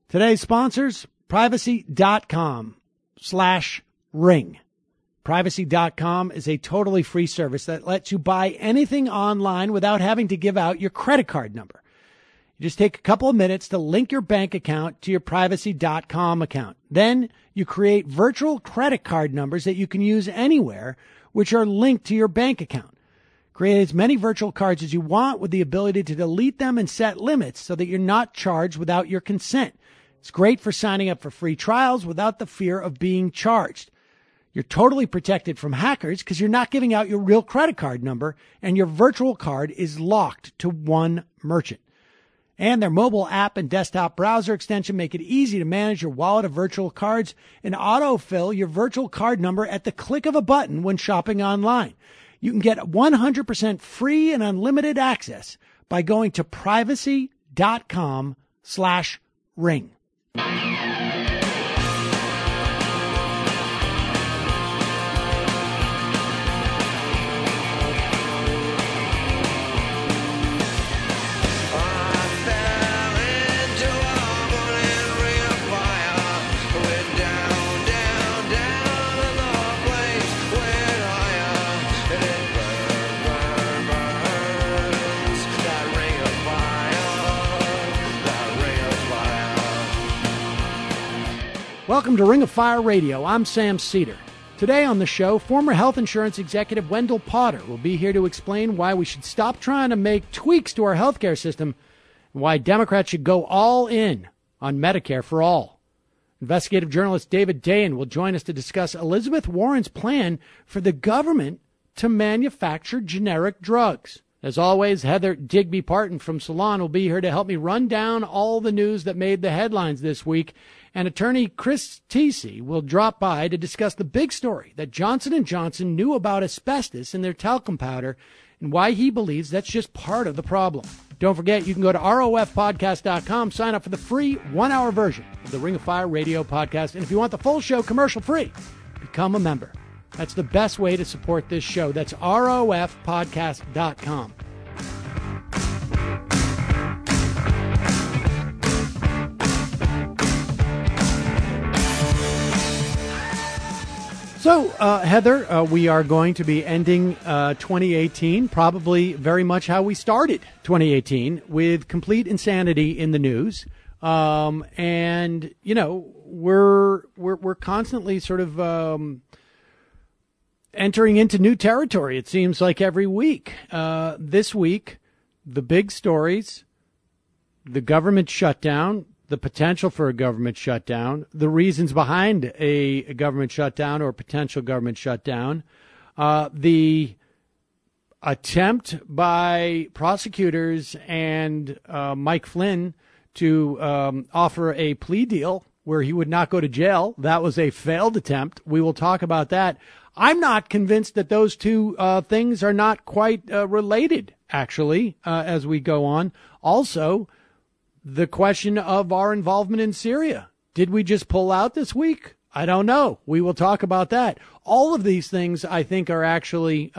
Today's sponsors, privacy.com/ring. Privacy.com is a totally free service that lets you buy anything online without having to give out your credit card number. You just take a couple of minutes to link your bank account to your privacy.com account. Then you create virtual credit card numbers that you can use anywhere, which are linked to your bank account. Create as many virtual cards as you want with the ability to delete them and set limits so that you're not charged without your consent. It's great for signing up for free trials without the fear of being charged. You're totally protected from hackers because you're not giving out your real credit card number, and your virtual card is locked to one merchant. And their mobile app and desktop browser extension make it easy to manage your wallet of virtual cards and autofill your virtual card number at the click of a button when shopping online. You can get 100% free and unlimited access by going to privacy.com/ring. Welcome to Ring of Fire Radio. I'm Sam Cedar. Today on the show, former health insurance executive Wendell Potter will be here to explain why we should stop trying to make tweaks to our healthcare system and why Democrats should go all in on Medicare for all. Investigative journalist David Dayen will join us to discuss Elizabeth Warren's plan for the government to manufacture generic drugs. As always, Heather Digby Parton from Salon will be here to help me run down all the news that made the headlines this week. And attorney Chris Tisi will drop by to discuss the big story that Johnson & Johnson knew about asbestos in their talcum powder and why he believes that's just part of the problem. Don't forget, you can go to rofpodcast.com, sign up for the free 1-hour version of the Ring of Fire Radio podcast. And if you want the full show commercial-free, become a member. That's the best way to support this show. That's rofpodcast.com. So, Heather, we are going to be ending 2018, probably very much how we started 2018, with complete insanity in the news. And, you know, we're constantly sort of entering into new territory, it seems like every week. This week, the big stories, the government shutdown, the potential for a government shutdown, the reasons behind a government shutdown or potential government shutdown, the attempt by prosecutors and Mike Flynn to offer a plea deal where he would not go to jail. That was a failed attempt. We will talk about that. I'm not convinced that those two things are not quite related, actually, as we go on. Also, the question of our involvement in Syria. Did we just pull out this week? I don't know. We will talk about that. All of these things, I think, are actually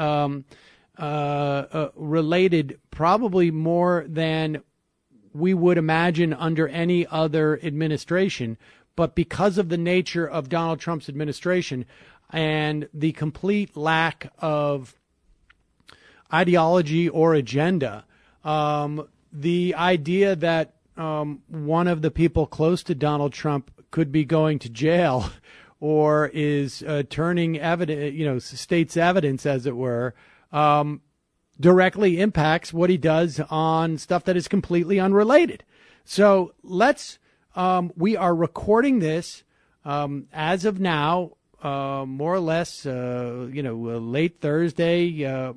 related probably more than we would imagine under any other administration. But because of the nature of Donald Trump's administration and the complete lack of ideology or agenda, the idea that one of the people close to Donald Trump could be going to jail or is turning evidence, state's evidence, as it were, directly impacts what he does on stuff that is completely unrelated. So we are recording this as of now, more or less, late Thursday.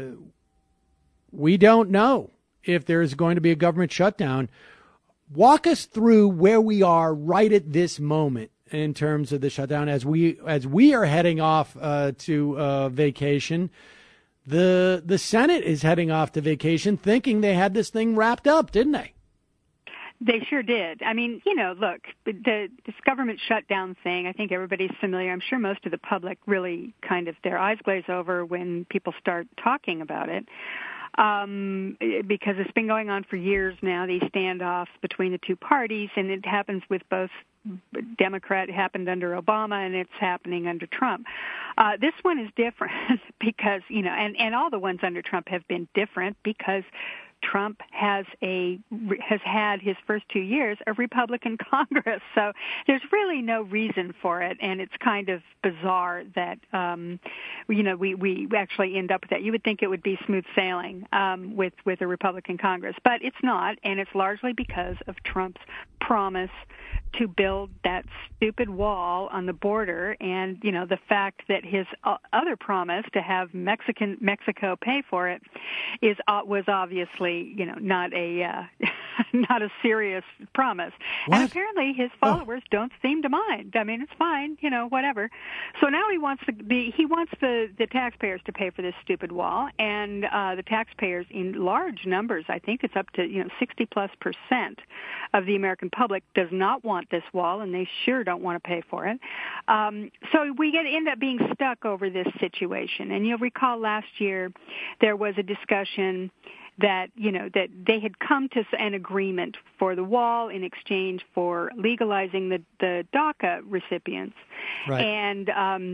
We don't know if there is going to be a government shutdown. Walk us through where we are right at this moment in terms of the shutdown as we are heading off to vacation. The Senate is heading off to vacation thinking they had this thing wrapped up, didn't they? They sure did. I mean, look, this government shutdown thing, I think everybody's familiar. I'm sure most of the public really kind of their eyes glaze over when people start talking about it. because it's been going on for years now, these standoffs between the two parties, and it happens with both Democrat. It happened under Obama, and it's happening under Trump. This one is different because, and all the ones under Trump have been different because Trump has had his first 2 years a Republican Congress, so there's really no reason for it, and it's kind of bizarre that we actually end up with that. You would think it would be smooth sailing with a Republican Congress, but it's not, and it's largely because of Trump's promise to build that stupid wall on the border, and the fact that his other promise to have Mexico pay for it was obviously not a not a serious promise. What? And apparently his followers don't seem to mind. I mean, it's fine, whatever. So now he wants the taxpayers to pay for this stupid wall, and the taxpayers in large numbers, I think it's up to 60+% of the American public does not want this wall, and they sure don't want to pay for it. So we end up being stuck over this situation. And you'll recall last year there was a discussion that that they had come to an agreement for the wall in exchange for legalizing the DACA recipients. Right. And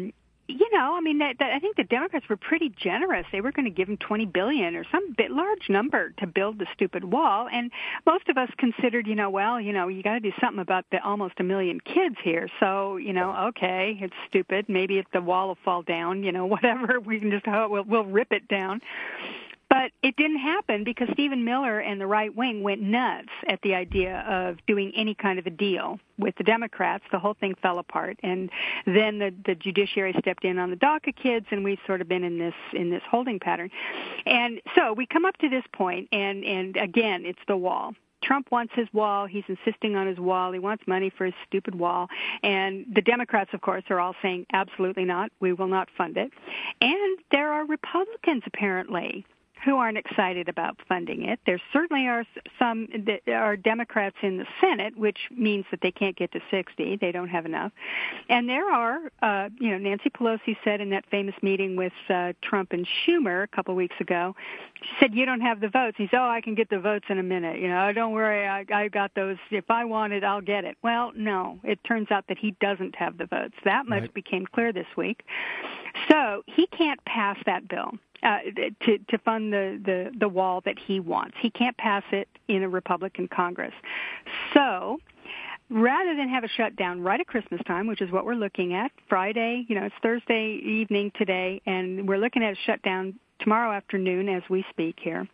I think the Democrats were pretty generous. They were going to give them $20 billion or some large number to build the stupid wall. And most of us considered, you got to do something about the almost 1 million kids here. So, okay, it's stupid. Maybe if the wall will fall down, whatever. We can just we'll rip it down. But it didn't happen because Stephen Miller and the right wing went nuts at the idea of doing any kind of a deal with the Democrats. The whole thing fell apart, and then the judiciary stepped in on the DACA kids, and we've sort of been in this holding pattern. And so we come up to this point, and again, it's the wall. Trump wants his wall. He's insisting on his wall. He wants money for his stupid wall. And the Democrats, of course, are all saying, absolutely not. We will not fund it. And there are Republicans, apparently, who aren't excited about funding it. There certainly are some that are Democrats in the Senate, which means that they can't get to 60. They don't have enough. And there are, Nancy Pelosi said in that famous meeting with Trump and Schumer a couple of weeks ago, she said, you don't have the votes. He said, I can get the votes in a minute. Don't worry, I got those. If I want it, I'll get it. Well, no, it turns out that he doesn't have the votes. That much became clear this week. So he can't pass that bill. To fund the wall that he wants. He can't pass it in a Republican Congress. So rather than have a shutdown right at Christmas time, which is what we're looking at, Friday, it's Thursday evening today, and we're looking at a shutdown tomorrow afternoon as we speak here,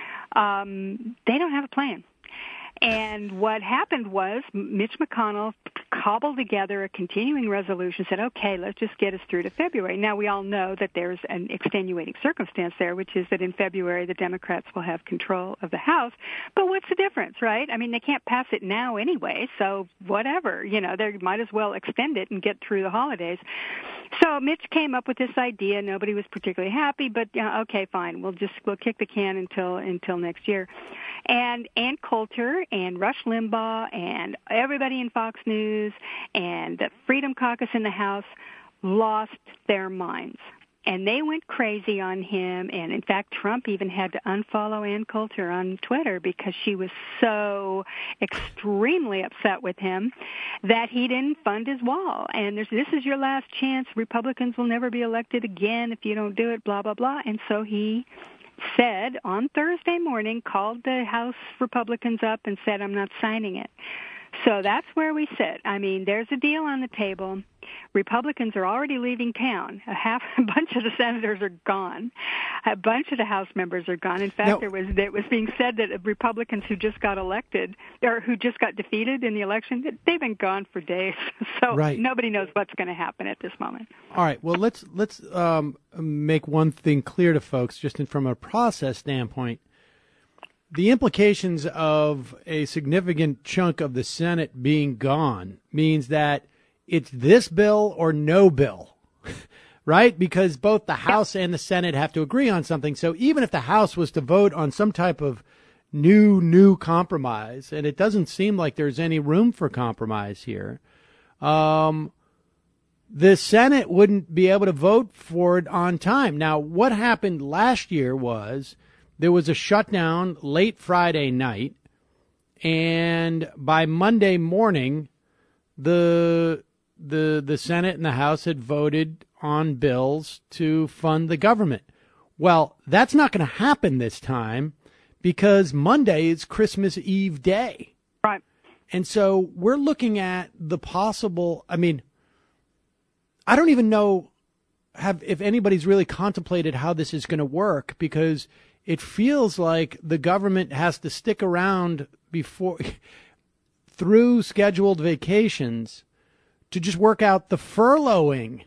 they don't have a plan. And what happened was Mitch McConnell cobbled together a continuing resolution, said, okay, let's just get us through to February. Now, we all know that there's an extenuating circumstance there, which is that in February the Democrats will have control of the House. But what's the difference, right? I mean, they can't pass it now anyway, so whatever. They might as well extend it and get through the holidays. So Mitch came up with this idea. Nobody was particularly happy, but okay, fine. We'll kick the can until next year. And Ann Coulter and Rush Limbaugh and everybody in Fox News and the Freedom Caucus in the House lost their minds. And they went crazy on him. And, in fact, Trump even had to unfollow Ann Coulter on Twitter because she was so extremely upset with him that he didn't fund his wall. And this is your last chance. Republicans will never be elected again if you don't do it, blah, blah, blah. And so he said on Thursday morning, called the House Republicans up and said, I'm not signing it. So that's where we sit. I mean, there's a deal on the table. Republicans are already leaving town. A bunch of the senators are gone. A bunch of the House members are gone. In fact, it was being said that Republicans who just got elected or who just got defeated in the election, they've been gone for days. So Nobody knows what's going to happen at this moment. All right. Well, let's make one thing clear to folks, just from a process standpoint. The implications of a significant chunk of the Senate being gone means that it's this bill or no bill, right? Because both the House and the Senate have to agree on something. So even if the House was to vote on some type of new compromise, and it doesn't seem like there's any room for compromise here, the Senate wouldn't be able to vote for it on time. Now, what happened last year was there was a shutdown late Friday night, and by Monday morning, the Senate and the House had voted on bills to fund the government. Well, that's not going to happen this time because Monday is Christmas Eve day. Right. And so we're looking at the possible, I mean, I don't even know if anybody's really contemplated how this is going to work, because it feels like the government has to stick around through scheduled vacations to just work out the furloughing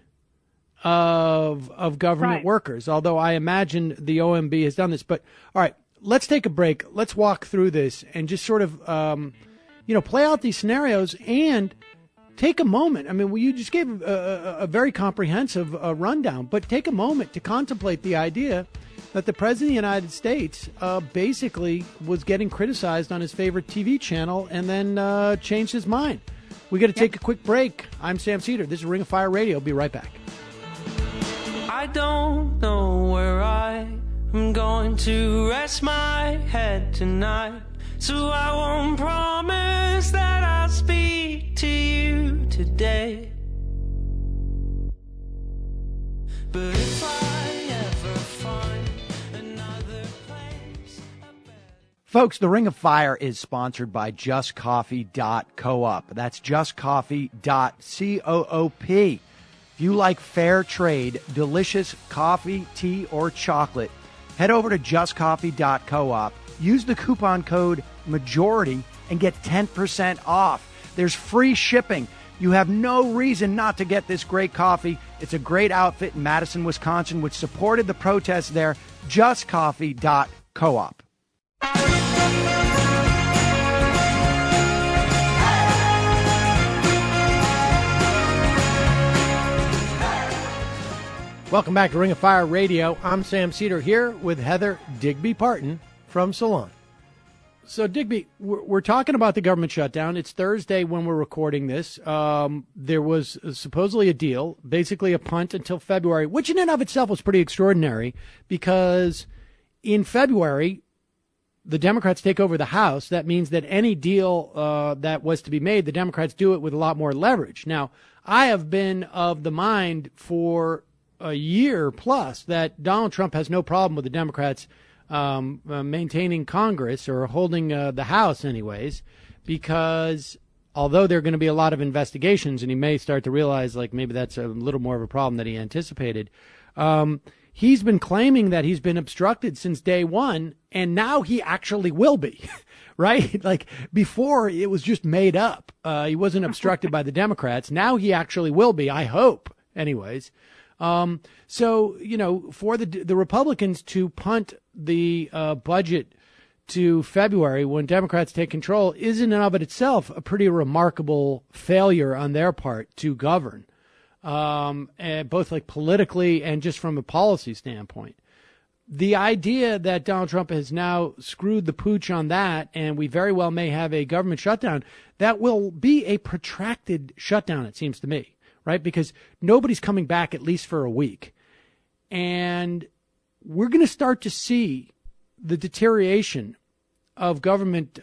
of government workers, although I imagine the OMB has done this. But all right, let's take a break. Let's walk through this and just sort of, play out these scenarios and take a moment. I mean, you just gave a very comprehensive rundown, but take a moment to contemplate the idea that the President of the United States basically was getting criticized on his favorite TV channel and then changed his mind. We got to take a quick break. I'm Sam Cedar. This is Ring of Fire Radio. Be right back. I don't know where I'm going to rest my head tonight, so I won't promise that I'll speak to you today. But if I ever find another place, folks, the Ring of Fire is sponsored by JustCoffee.coop. That's JustCoffee.coop. If you like fair trade, delicious coffee, tea, or chocolate, head over to JustCoffee.coop. Use the coupon code MAJORITY and get 10% off. There's free shipping. You have no reason not to get this great coffee. It's a great outfit in Madison, Wisconsin, which supported the protests there. JustCoffee.coop. Welcome back to Ring of Fire Radio. I'm Sam Cedar here with Heather Digby Parton from Salon. So, Digby, we're talking about the government shutdown. It's Thursday when we're recording this. There was supposedly a deal, basically a punt until February, which in and of itself was pretty extraordinary because in February, the Democrats take over the House. That means that any deal that was to be made, the Democrats do it with a lot more leverage. Now, I have been of the mind for a year plus that Donald Trump has no problem with the Democrats maintaining Congress or holding the House anyways, because although there are going to be a lot of investigations and he may start to realize like maybe that's a little more of a problem than he anticipated, he's been claiming that he's been obstructed since day one, and now he actually will be, right? Like before it was just made up. He wasn't obstructed by the Democrats. Now he actually will be, I hope, anyways. So, for the Republicans to punt the budget to February when Democrats take control is in and of itself a pretty remarkable failure on their part to govern, and both like politically and just from a policy standpoint. The idea that Donald Trump has now screwed the pooch on that, and we very well may have a government shutdown, that will be a protracted shutdown, it seems to me. Right? Because nobody's coming back at least for a week. And we're going to start to see the deterioration of government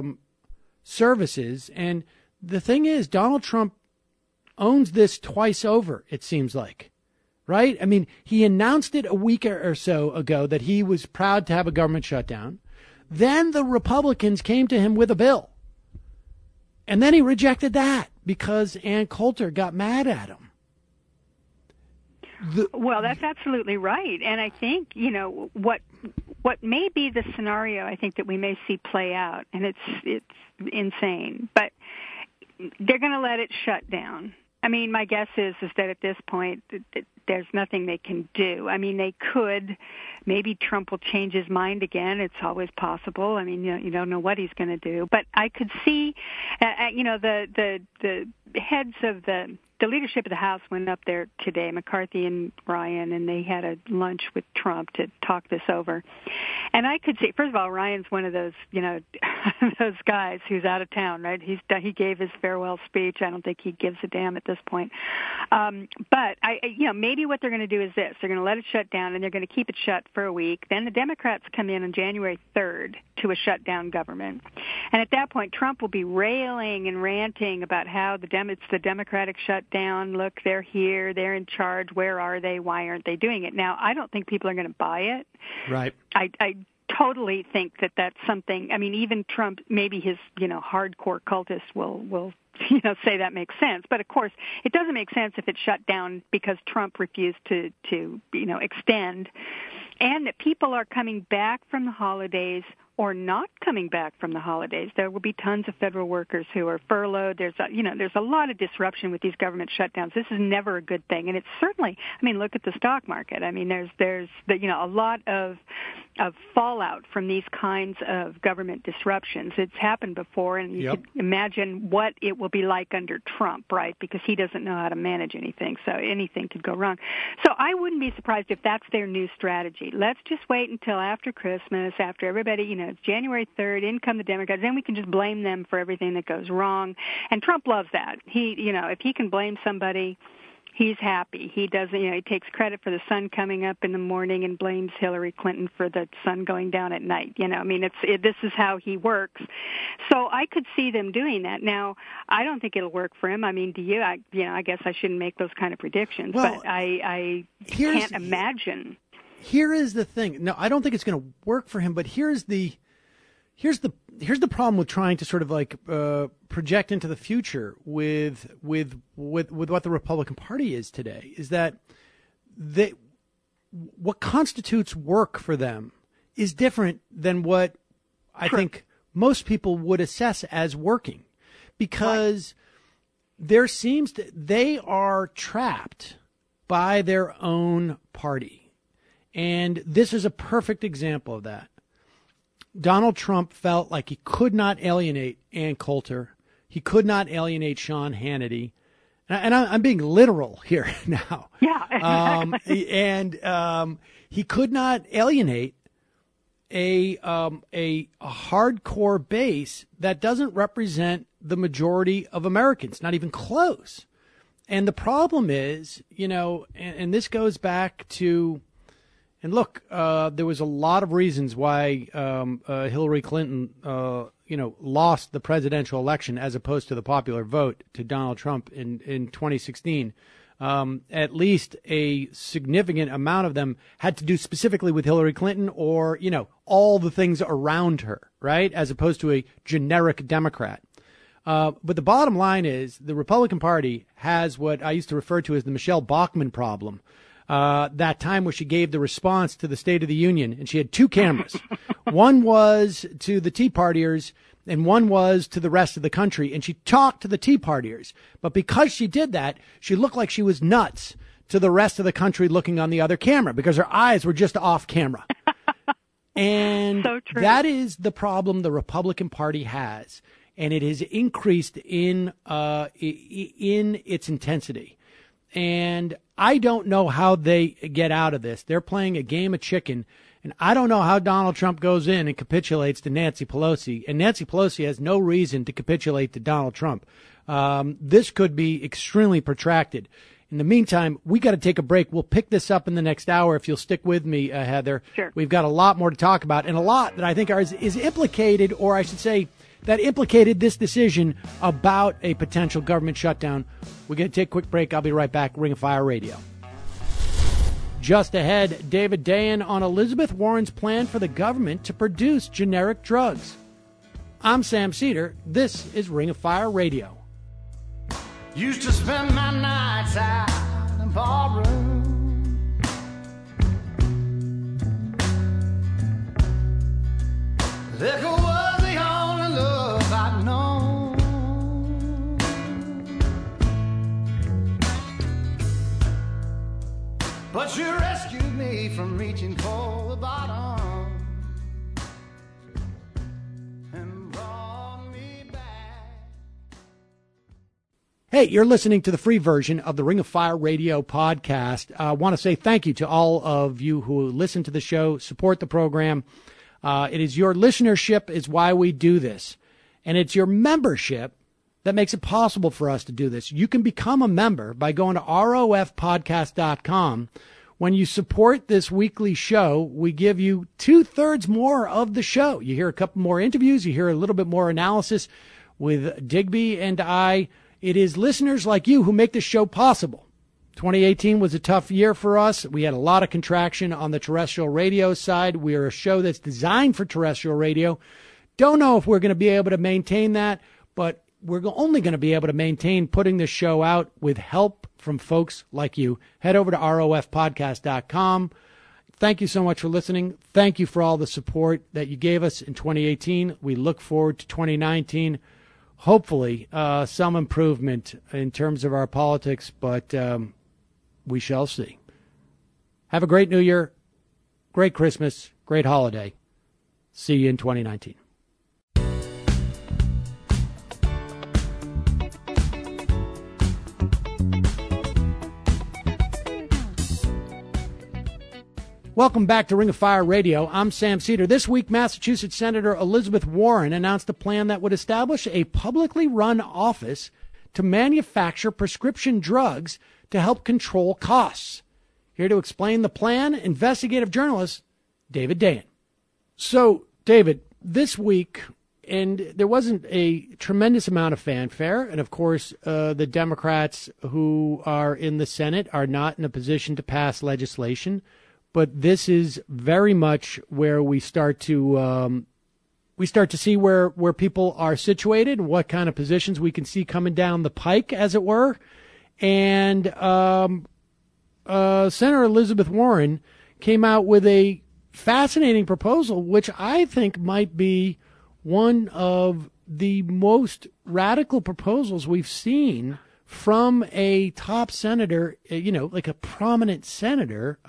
services. And the thing is, Donald Trump owns this twice over, it seems like. Right? I mean, he announced it a week or so ago that he was proud to have a government shutdown. Then the Republicans came to him with a bill. And then he rejected that because Ann Coulter got mad at him. Well, that's absolutely right. And I think, what may be the scenario I think that we may see play out, and it's insane, but they're going to let it shut down. I mean, my guess is that at this point, there's nothing they can do. I mean, they could. Maybe Trump will change his mind again. It's always possible. I mean, you don't know what he's going to do. But I could see, the heads of the the leadership of the House went up there today, McCarthy and Ryan, and they had a lunch with Trump to talk this over. And I could see, first of all, Ryan's one of those, those guys who's out of town, right? He gave his farewell speech. I don't think he gives a damn at this point. But maybe what they're going to do is this: they're going to let it shut down, and they're going to keep it shut for a week. Then the Democrats come in on January 3rd to a shutdown government, and at that point, Trump will be railing and ranting about how it's the Democratic shutdown. Look, they're here, they're in charge. Where are they? Why aren't they doing it? Now, I don't think people are going to buy it. Right. I totally think that that's something. I mean, even Trump, maybe his hardcore cultists will say that makes sense. But of course, it doesn't make sense if it's shut down because Trump refused to extend, and that people are coming back from the holidays or not coming back from the holidays. There will be tons of federal workers who are furloughed. There's a lot of disruption with these government shutdowns. This is never a good thing, and it's certainly. I mean, look at the stock market. I mean, there's a lot of fallout from these kinds of government disruptions. It's happened before, and you could imagine what it will be like under Trump, right? Because he doesn't know how to manage anything, so anything could go wrong. So I wouldn't be surprised if that's their new strategy. Let's just wait until after Christmas, after everybody, it's January 3rd, in come the Democrats, then we can just blame them for everything that goes wrong. And Trump loves that. He, if he can blame somebody, he's happy. He doesn't, he takes credit for the sun coming up in the morning and blames Hillary Clinton for the sun going down at night. This is how he works. So I could see them doing that. Now, I don't think it'll work for him. I mean, do you? I guess I shouldn't make those kind of predictions, but I can't imagine. Here is the thing. No, I don't think it's going to work for him, but here's the problem with trying to sort of project into the future with what the Republican Party is today, is that what constitutes work for them is different than what I think most people would assess as working, because they are trapped by their own party. And this is a perfect example of that. Donald Trump felt like he could not alienate Ann Coulter. He could not alienate Sean Hannity. And I'm being literal here now. Yeah, exactly. He could not alienate a hardcore base that doesn't represent the majority of Americans, not even close. And the problem is, and this goes back to, and look, there was a lot of reasons why Hillary Clinton, lost the presidential election as opposed to the popular vote to Donald Trump in 2016. At least a significant amount of them had to do specifically with Hillary Clinton or, all the things around her, right, as opposed to a generic Democrat. But the bottom line is the Republican Party has what I used to refer to as the Michelle Bachmann problem. That time where she gave the response to the State of the Union, and she had two cameras. One was to the Tea Partiers, and one was to the rest of the country, and she talked to the Tea Partiers. But because she did that, she looked like she was nuts to the rest of the country looking on the other camera, because her eyes were just off camera. And so true. That is the problem the Republican Party has, and it has increased in its intensity. And I don't know how they get out of this. They're playing a game of chicken, and I don't know how Donald Trump goes in and capitulates to Nancy Pelosi. And Nancy Pelosi has no reason to capitulate to Donald Trump. This could be extremely protracted. In the meantime, we got to take a break. We'll pick this up in the next hour if you'll stick with me, Heather. Sure. We've got a lot more to talk about, and a lot that I think is implicated, or I should say, that implicated this decision about a potential government shutdown. We're going to take a quick break. I'll be right back. Ring of Fire Radio. Just ahead, David Dayen on Elizabeth Warren's plan for the government to produce generic drugs. I'm Sam Cedar. This is Ring of Fire Radio. Used to spend my nights out in ballroom. Liquor was the only love I'd known. But you rescued me from reaching for the bottom and brought me back. Hey, you're listening to the free version of the Ring of Fire Radio podcast. I want to say thank you to all of you who listen to the show, support the program. It is your listenership is why we do this. And it's your membership that makes it possible for us to do this. You can become a member by going to rofpodcast.com. When you support this weekly show, we give you 2/3 more of the show. You hear a couple more interviews. You hear a little bit more analysis with Digby and I. It is listeners like you who make this show possible. 2018 was a tough year for us. We had a lot of contraction on the terrestrial radio side. We are a show that's designed for terrestrial radio. Don't know if we're going to be able to maintain that, but we're only going to be able to maintain putting this show out with help from folks like you. Head over to rofpodcast.com. Thank you so much for listening. Thank you for all the support that you gave us in 2018. We look forward to 2019. Hopefully, some improvement in terms of our politics, but we shall see. Have a great New Year, great Christmas, great holiday. See you in 2019. Welcome back to Ring of Fire Radio. I'm Sam Cedar. This week, Massachusetts Senator Elizabeth Warren announced a plan that would establish a publicly run office to manufacture prescription drugs to help control costs. Here to explain the plan, investigative journalist David Dayen. So, David, this week, and there wasn't a tremendous amount of fanfare, and of course, the Democrats who are in the Senate are not in a position to pass legislation. But this is very much where we start to see where people are situated, what kind of positions we can see coming down the pike, as it were. And Senator Elizabeth Warren came out with a fascinating proposal, which I think might be one of the most radical proposals we've seen from a top senator, like a prominent senator,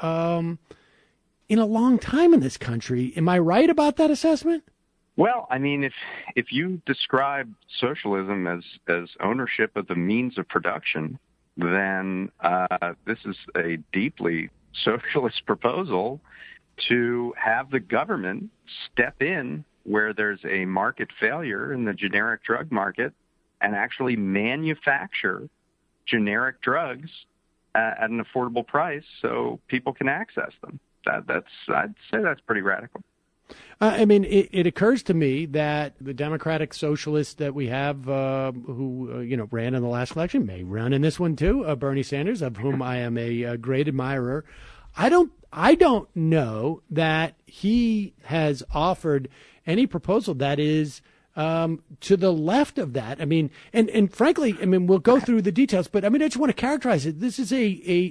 in a long time in this country. Am I right about that assessment? Well, I mean, if you describe socialism as ownership of the means of production, then this is a deeply socialist proposal to have the government step in where there's a market failure in the generic drug market and actually manufacture generic drugs at an affordable price so people can access them. I'd say that's pretty radical. I mean, it occurs to me that the Democratic Socialists that we have who ran in the last election may run in this one too, Bernie Sanders, of whom I am a great admirer. I don't know that he has offered any proposal that is to the left of that. I mean, and frankly, I mean, we'll go through the details, but I mean, I just want to characterize it. This is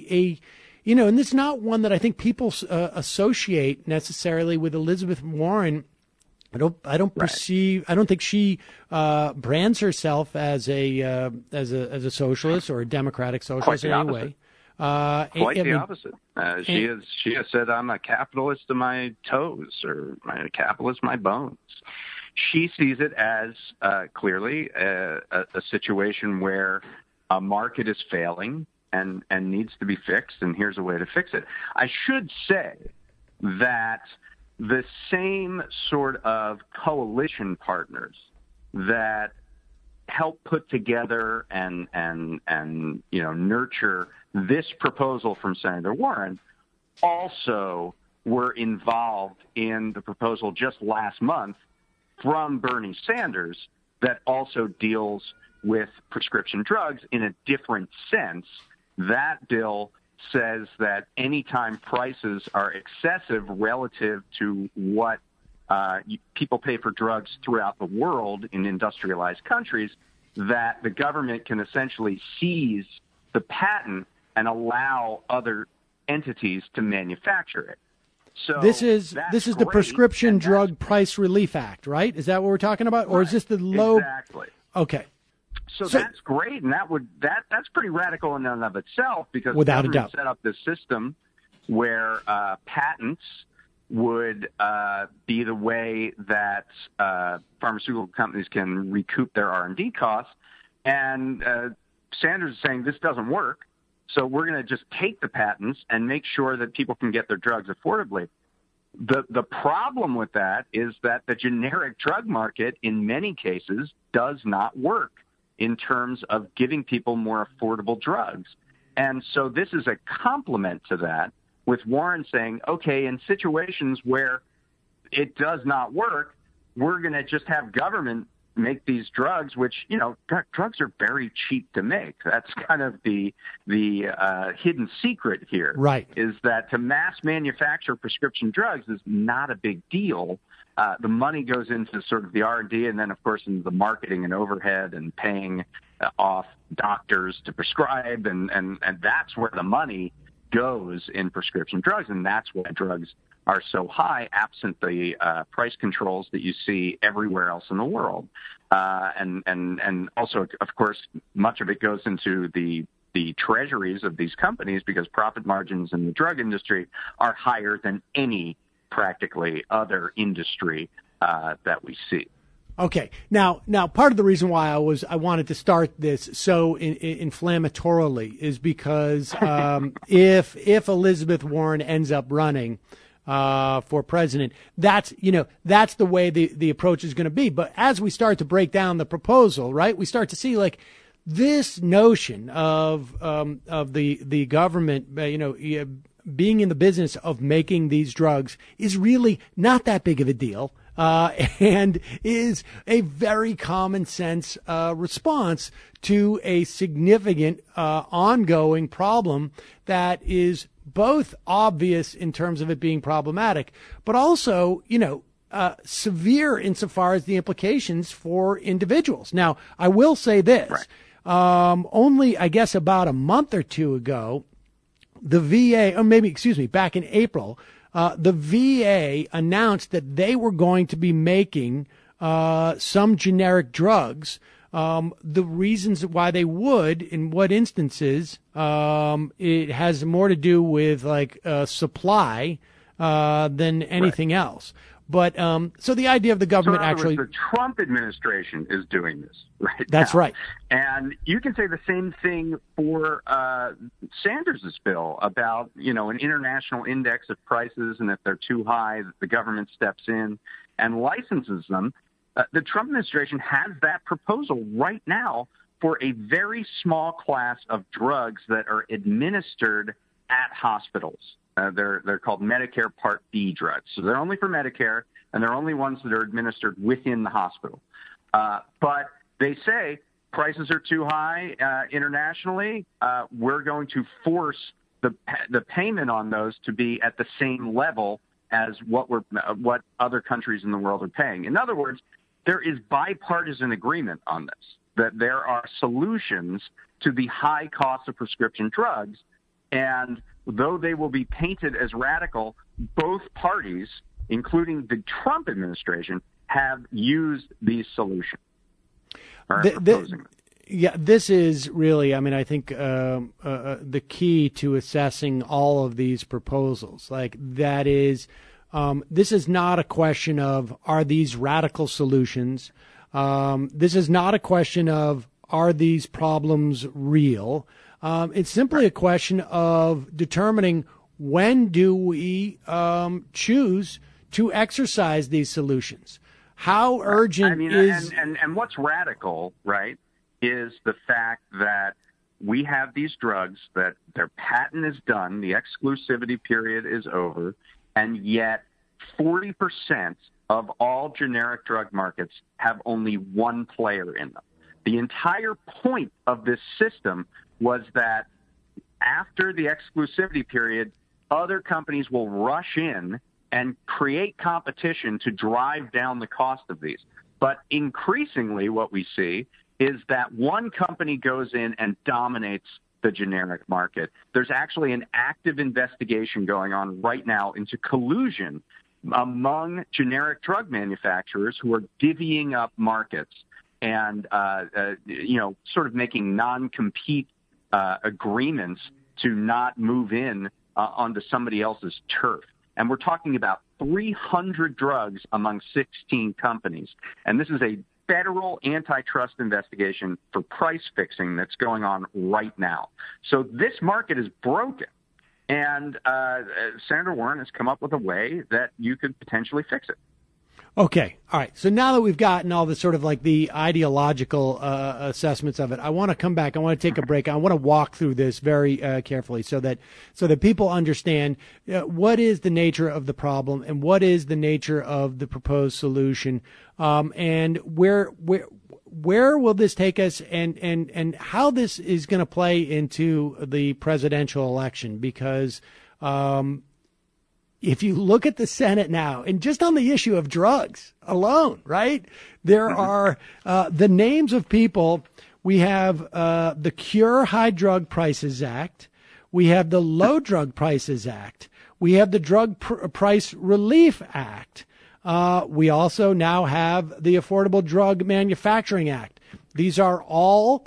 and this is not one that I think people associate necessarily with Elizabeth Warren. I don't perceive. I don't think she brands herself as a socialist or a democratic socialist in any way. Quite the opposite. She has said, "I'm a capitalist to my toes, or a capitalist my bones." She sees it as clearly a situation where a market is failing and needs to be fixed, and here's a way to fix it. I should say that the same sort of coalition partners that help put together and nurture this proposal from Senator Warren also were involved in the proposal just last month from Bernie Sanders that also deals with prescription drugs in a different sense. That bill says that anytime prices are excessive relative to what people pay for drugs throughout the world in industrialized countries, that the government can essentially seize the patent and allow other entities to manufacture it. So this is the Prescription Drug Price Relief Act, right? Is that what we're talking about, or is this the low? Exactly. Okay. So that's great, and that's pretty radical in and of itself, because without the a doubt set up this system where patents would be the way that pharmaceutical companies can recoup their R&D costs, and Sanders is saying this doesn't work, so we're going to just take the patents and make sure that people can get their drugs affordably. The problem with that is that the generic drug market in many cases does not work in terms of giving people more affordable drugs. And so this is a complement to that, with Warren saying, okay, in situations where it does not work, we're going to just have government make these drugs, which, drugs are very cheap to make. That's kind of the hidden secret here. Right. Is that to mass manufacture prescription drugs is not a big deal. The money goes into sort of the R&D and then, of course, into the marketing and overhead and paying off doctors to prescribe. And that's where the money goes in prescription drugs. And that's why drugs are so high, absent the price controls that you see everywhere else in the world. And also, of course, much of it goes into the treasuries of these companies because profit margins in the drug industry are higher than any practically other industry that we see. Okay. Now, part of the reason why I wanted to start this so inflammatorily is because if Elizabeth Warren ends up running for president, that's the way the approach is going to be. But as we start to break down the proposal, right, we start to see like this notion of the government, being in the business of making these drugs is really not that big of a deal. And is a very common sense response to a significant ongoing problem that is both obvious in terms of it being problematic, but also, severe insofar as the implications for individuals. Now, I will say this, right. Only, I guess, about a month or two ago, the VA, back in April, the VA announced that they were going to be making some generic drugs. The reasons why they would, in what instances, it has more to do with like supply than anything else. But so the idea of the government actually, the Trump administration is doing this right That's now. Right. And you can say the same thing for Sanders' bill about, an international index of prices, and if they're too high, the government steps in and licenses them. The Trump administration has that proposal right now for a very small class of drugs that are administered at hospitals. They're called Medicare Part B drugs. So they're only for Medicare, and they're only ones that are administered within the hospital. But they say prices are too high internationally. We're going to force the payment on those to be at the same level as what other countries in the world are paying. In other words, there is bipartisan agreement on this, that there are solutions to the high cost of prescription drugs. And though they will be painted as radical, both parties, including the Trump administration, have used these solutions. Yeah, this is really, I think the key to assessing all of these proposals. Like that is, this is not a question of are these radical solutions. This is not a question of are these problems real. It's simply a question of determining when do we choose to exercise these solutions. How urgent is... And what's radical, right, is the fact that we have these drugs that their patent is done, the exclusivity period is over, and yet 40% of all generic drug markets have only one player in them. The entire point of this system was that after the exclusivity period, other companies will rush in and create competition to drive down the cost of these. But increasingly what we see is that one company goes in and dominates the generic market. There's actually an active investigation going on right now into collusion among generic drug manufacturers who are divvying up markets and, sort of making non-compete agreements to not move in onto somebody else's turf. And we're talking about 300 drugs among 16 companies. And this is a federal antitrust investigation for price fixing that's going on right now. So this market is broken. And Senator Warren has come up with a way that you could potentially fix it. Okay. All right. So now that we've gotten all the sort of like the ideological assessments of it, I want to come back. I want to take a break. I want to walk through this very carefully so that people understand what is the nature of the problem and what is the nature of the proposed solution, and where will this take us, and how this is going to play into the presidential election, because if you look at the Senate now, and just on the issue of drugs alone, right, there are the names of people. We have the Cure High Drug Prices Act. We have the Low Drug Prices Act. We have the Drug Price Relief Act. We also now have the Affordable Drug Manufacturing Act. These are all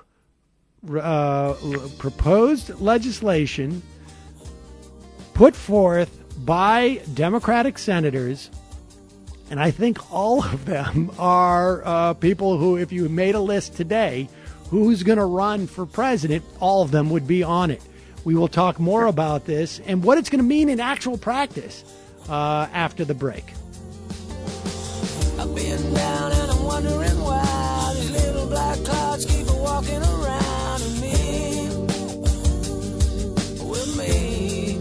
proposed legislation put forth by Democratic senators, and I think all of them are people who, if you made a list today, who's going to run for president, all of them would be on it. We will talk more about this and what it's going to mean in actual practice after the break. I've been down and I'm wondering why these little black clouds keep walking around with me.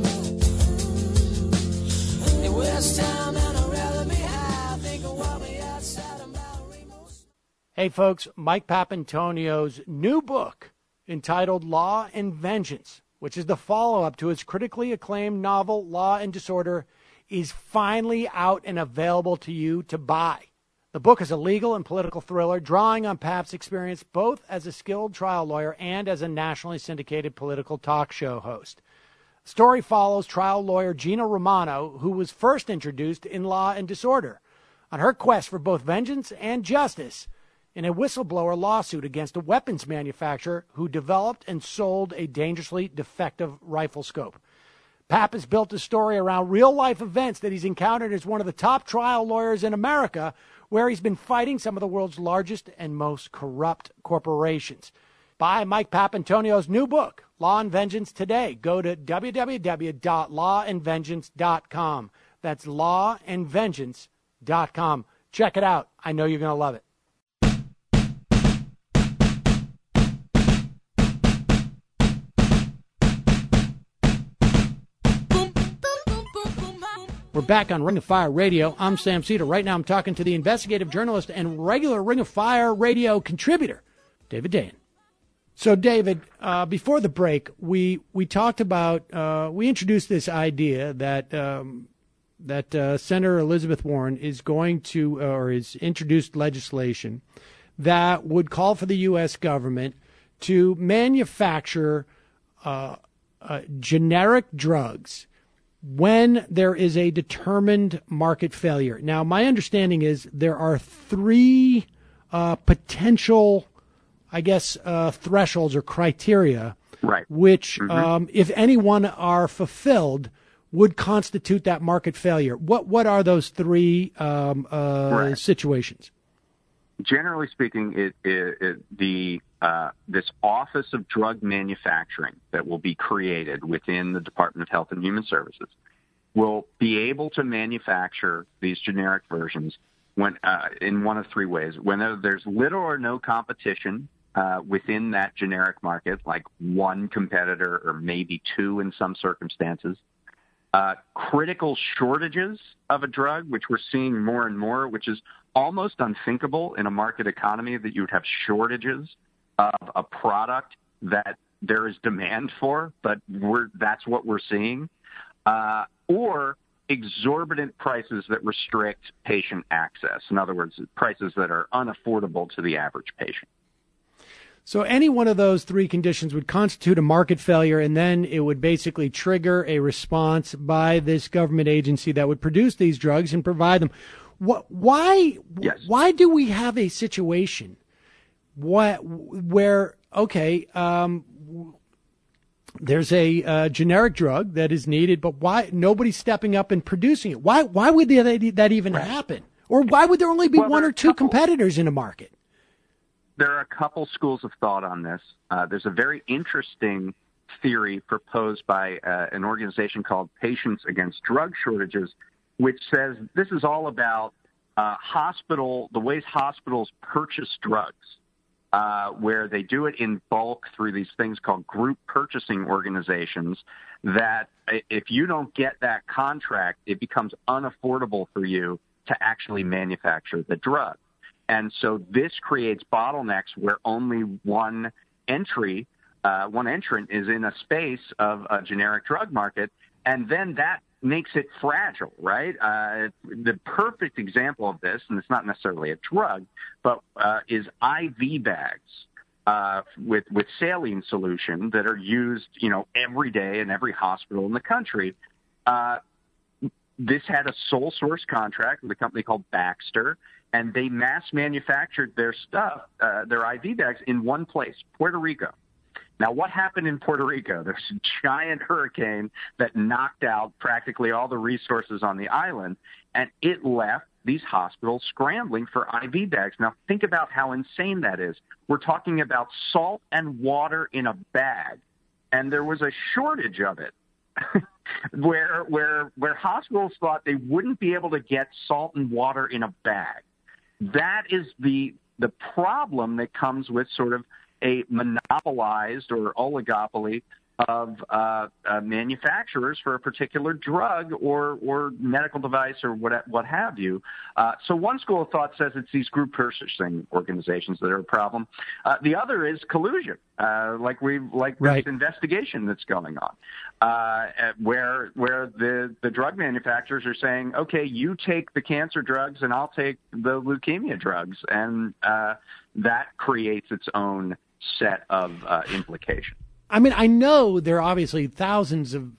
In West Town and I'd rather be high, think of what me outside of Ballerino's. Hey folks, Mike Papantonio's new book entitled Law and Vengeance, which is the follow-up to his critically acclaimed novel Law and Disorder, is finally out and available to you to buy. The book is a legal and political thriller drawing on Pap's experience both as a skilled trial lawyer and as a nationally syndicated political talk show host. The story follows trial lawyer Gina Romano, who was first introduced in Law and Disorder, on her quest for both vengeance and justice in a whistleblower lawsuit against a weapons manufacturer who developed and sold a dangerously defective rifle scope. Pap has built a story around real-life events that he's encountered as one of the top trial lawyers in America, where he's been fighting some of the world's largest and most corrupt corporations. Buy Mike Papantonio's new book, Law and Vengeance, today. Go to www.lawandvengeance.com. That's lawandvengeance.com. Check it out. I know you're going to love it. We're back on Ring of Fire Radio. I'm Sam Cedar. Right now I'm talking to the investigative journalist and regular Ring of Fire Radio contributor, David Dayen. So, David, before the break, we talked about, we introduced this idea that Senator Elizabeth Warren is going to, or has introduced legislation that would call for the U.S. government to manufacture generic drugs when there is a determined market failure. Now, my understanding is there are three potential, I guess, thresholds or criteria, right, which, if any one are fulfilled, would constitute that market failure. What are those three situations? Generally speaking, this Office of Drug Manufacturing that will be created within the Department of Health and Human Services will be able to manufacture these generic versions when in one of three ways. Whenever there's little or no competition within that generic market, like one competitor or maybe two in some circumstances, critical shortages of a drug, which we're seeing more and more, which is almost unthinkable in a market economy that you would have shortages of a product that there is demand for, but that's what we're seeing, or exorbitant prices that restrict patient access. In other words, prices that are unaffordable to the average patient. So any one of those three conditions would constitute a market failure, and then it would basically trigger a response by this government agency that would produce these drugs and provide them. Why do we have a situation where there's a generic drug that is needed, but why nobody's stepping up and producing it? Why would that even happen? Or why would there only be one or two competitors in a market? there are a couple schools of thought on this. There's a very interesting theory proposed by an organization called Patients Against Drug Shortages, which says this is all about the ways hospitals purchase drugs, where they do it in bulk through these things called group purchasing organizations, that if you don't get that contract, it becomes unaffordable for you to actually manufacture the drug. And so this creates bottlenecks where only one entrant is in a space of a generic drug market, and then that makes it fragile, right? The perfect example of this, and it's not necessarily a drug, but is IV bags with saline solution that are used, every day in every hospital in the country. This had a sole source contract with a company called Baxter, and they mass manufactured their stuff, their IV bags, in one place, Puerto Rico. Now, what happened in Puerto Rico? There's a giant hurricane that knocked out practically all the resources on the island, and it left these hospitals scrambling for IV bags. Now, think about how insane that is. We're talking about salt and water in a bag, and there was a shortage of it. where hospitals thought they wouldn't be able to get salt and water in a bag. That is the problem that comes with sort of a monopolized or oligopoly of manufacturers for a particular drug or medical device or what have you. So one school of thought says it's these group purchasing organizations that are a problem. The other is collusion, like this investigation that's going on, where the drug manufacturers are saying, okay, you take the cancer drugs and I'll take the leukemia drugs, and that creates its own set of implications. I mean, I know there are obviously thousands of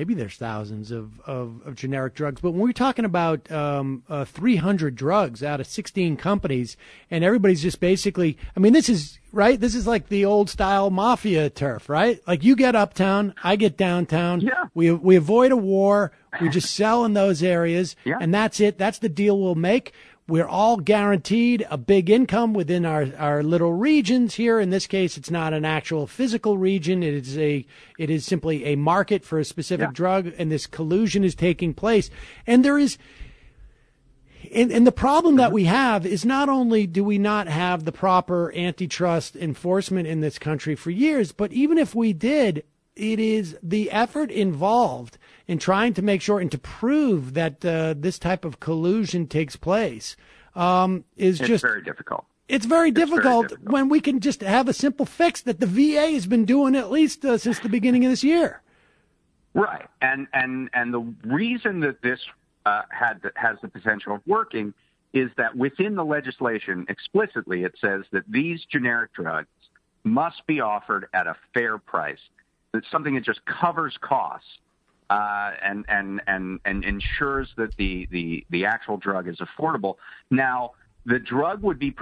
generic drugs, but when we're talking about 300 drugs out of 16 companies, and everybody's just basically, I mean, this is like the old style mafia turf, right? Like, you get uptown, I get downtown. Yeah. We avoid a war. We just sell in those areas, and that's it. That's the deal we'll make. We're all guaranteed a big income within our little regions here. In this case, it's not an actual physical region. It is simply a market for a specific drug, and this collusion is taking place. And there is, and the problem that we have is not only do we not have the proper antitrust enforcement in this country for years, but even if we did, it is the effort involved in trying to make sure and to prove that this type of collusion takes place is just very difficult. It's very difficult when we can just have a simple fix that the VA has been doing at least since the beginning of this year. Right, and the reason that this has the potential of working is that within the legislation, explicitly, it says that these generic drugs must be offered at a fair price. It's something that just covers costs and ensures that the actual drug is affordable. Now, the generic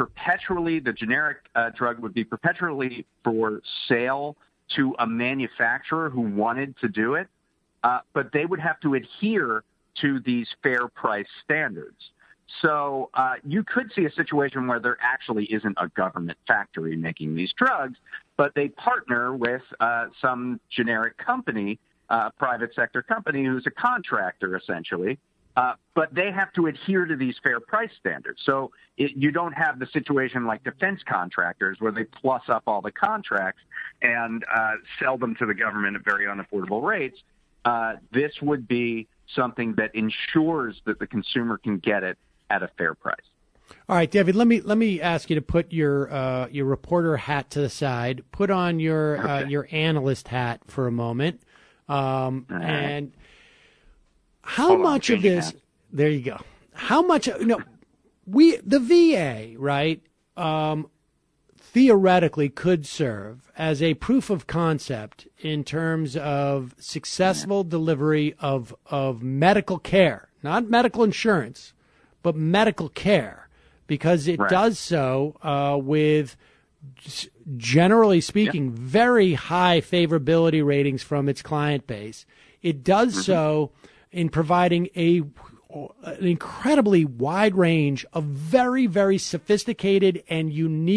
drug would be perpetually for sale to a manufacturer who wanted to do it, but they would have to adhere to these fair price standards. So you could see a situation where there actually isn't a government factory making these drugs, but they partner with some generic company, private sector company who's a contractor essentially, but they have to adhere to these fair price standards. So you don't have the situation like defense contractors where they plus up all the contracts and sell them to the government at very unaffordable rates. This would be something that ensures that the consumer can get it at a fair price. All right, David, let me ask you to put your reporter hat to the side, put on your analyst hat for a moment, and how much of this? There you go. How much? The VA, right? Theoretically, could serve as a proof of concept in terms of successful delivery of medical care, not medical insurance, but medical care, because it does so with, generally speaking, very high favorability ratings from its client base. It does so in providing an incredibly wide range of very, very sophisticated and unique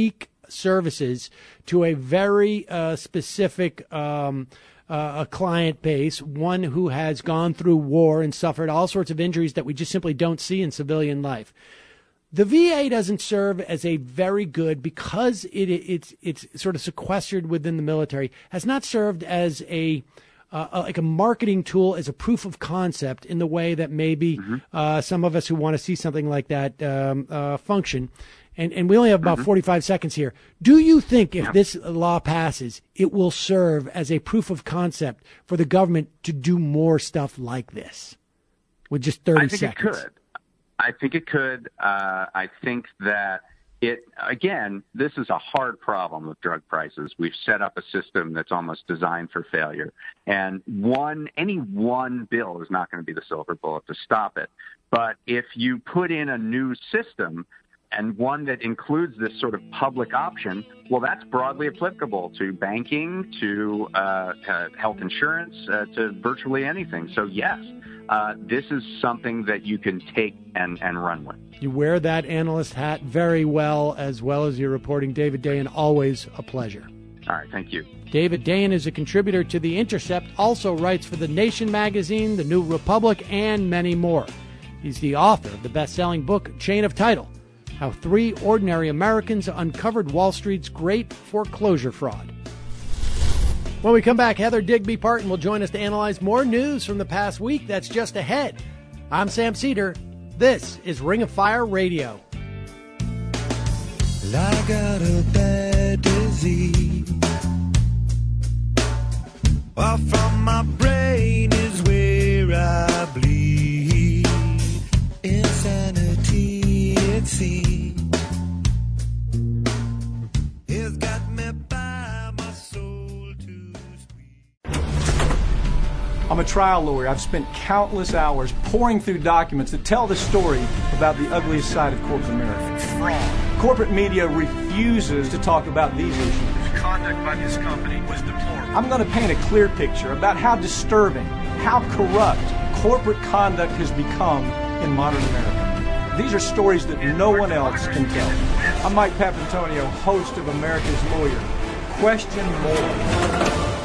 services to a very specific a client base, one who has gone through war and suffered all sorts of injuries that we just simply don't see in civilian life. The VA doesn't serve as a very good, because it's sort of sequestered within the military, has not served as like a marketing tool, as a proof of concept in the way that maybe some of us who want to see something like that function. And we only have about 45 seconds here. Do you think if this law passes, it will serve as a proof of concept for the government to do more stuff like this with just 30 seconds? I think it could. I think that again, this is a hard problem with drug prices. We've set up a system that's almost designed for failure. And any one bill is not going to be the silver bullet to stop it. But if you put in a new system, and one that includes this sort of public option, well, that's broadly applicable to banking, to health insurance, to virtually anything. So, yes, this is something that you can take and run with. You wear that analyst hat very well as your reporting. David Dayen, always a pleasure. All right, thank you. David Dayen is a contributor to The Intercept, also writes for The Nation magazine, The New Republic, and many more. He's the author of the best-selling book, Chain of Title: How 3 Ordinary Americans Uncovered Wall Street's Great Foreclosure Fraud. When we come back, Heather Digby Parton will join us to analyze more news from the past week that's just ahead. I'm Sam Cedar. This is Ring of Fire Radio. I got a bad disease. Well, from my brain is where I bleed. Insanity, it seems, has got me by my soul to squeeze. I'm a trial lawyer. I've spent countless hours pouring through documents that tell the story about the ugliest side of corporate America. Fraud. Corporate media refuses to talk about these issues. The conduct by this company was deplorable. I'm going to paint a clear picture about how disturbing, how corrupt corporate conduct has become in modern America. These are stories that no one else can tell. I'm Mike Papantonio, host of America's Lawyer. Question more.